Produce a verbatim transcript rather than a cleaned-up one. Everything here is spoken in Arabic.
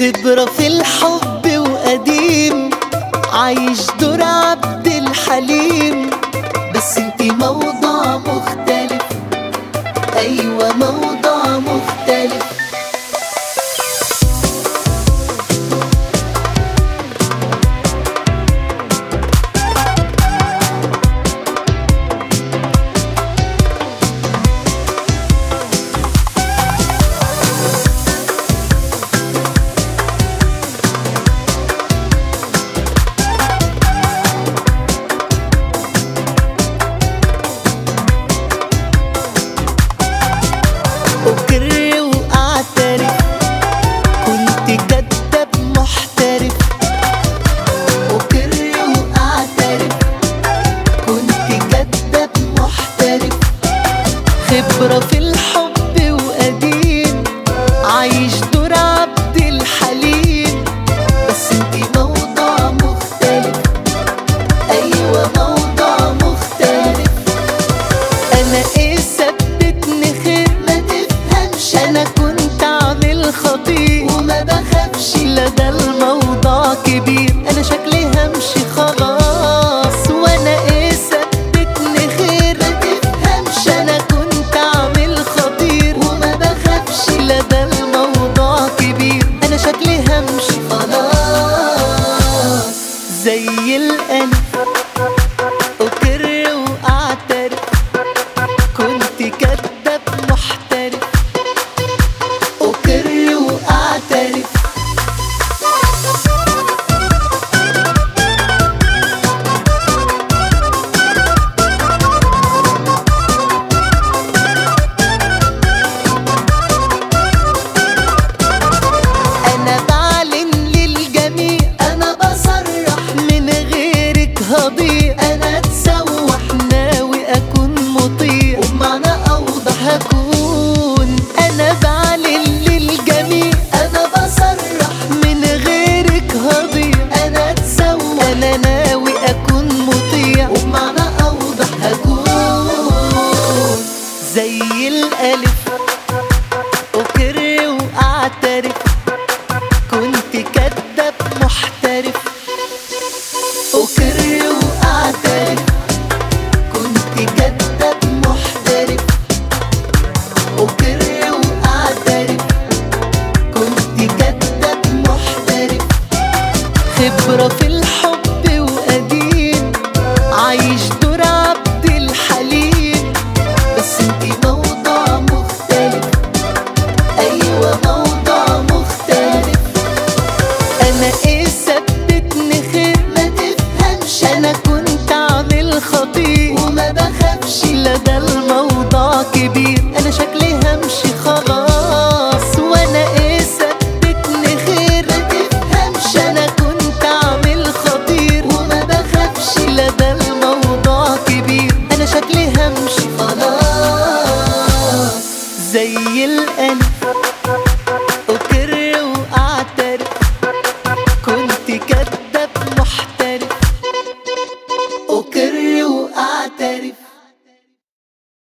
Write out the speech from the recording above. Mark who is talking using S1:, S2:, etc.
S1: خبرة في الحب وقديم، عايش دور عبد الحليم. بس انتي موضوع مختلف، ايوه موضوع مختلف. أقر وأعترف كنت كداب محترف. أقر وأعترف كنت كداب محترف. خبرة في الحب وقديم، عايش دور عبد الحليم. بس انتي موضوع مختلف، أيوة موضوع مختلف. أنا إيه ثبتني خير؟ أنا كنت عامل خطير وما بخافش، لا ده الموضوع كبير. أنا شكلي همشي خلاص، وأنا إيه ثبتني خير؟ ما تفهمش أنا كنت عامل خطير وما بخافش، لا ده الموضوع كبير. أنا شكلي همشي خلاص زي الألف. أقر وأعترف كنت كداب محترف. أقر وأعترف أنا بعلن للجميع، أنا بصرح من غيرك هضيع. أنا اتسوح ناوي أكون مطيع، وبمعنى أوضح هكون. أنا بعلن للجميع، أنا بصرح من غيرك هضيع. أنا اتسوح أنا ناوي أكون مطيع، وبمعنى أوضح هكون زي الألف. أقر وأعترف كنت كداب محترف. أقر وأعترف كنت كداب محترف. أقر وأعترف كنت كداب محترف. خبرة في الحب وقديم، عايش دور عبد الحليم. بس انتي موضوع مختلف، أيوة موضوع مختلف. أنا إيه ثبتني خير؟ ما تفهمش أنا كنت عامل خطير وما بخافش، لا ده الموضوع كبير. أنا شكلي همشي خلاص، وأنا إيه ثبتني خير؟ ما تفهمش أنا كنت عامل خطير وما بخافش، لا ده الموضوع كبير. أنا شكلي همشي خلاص زي الألف.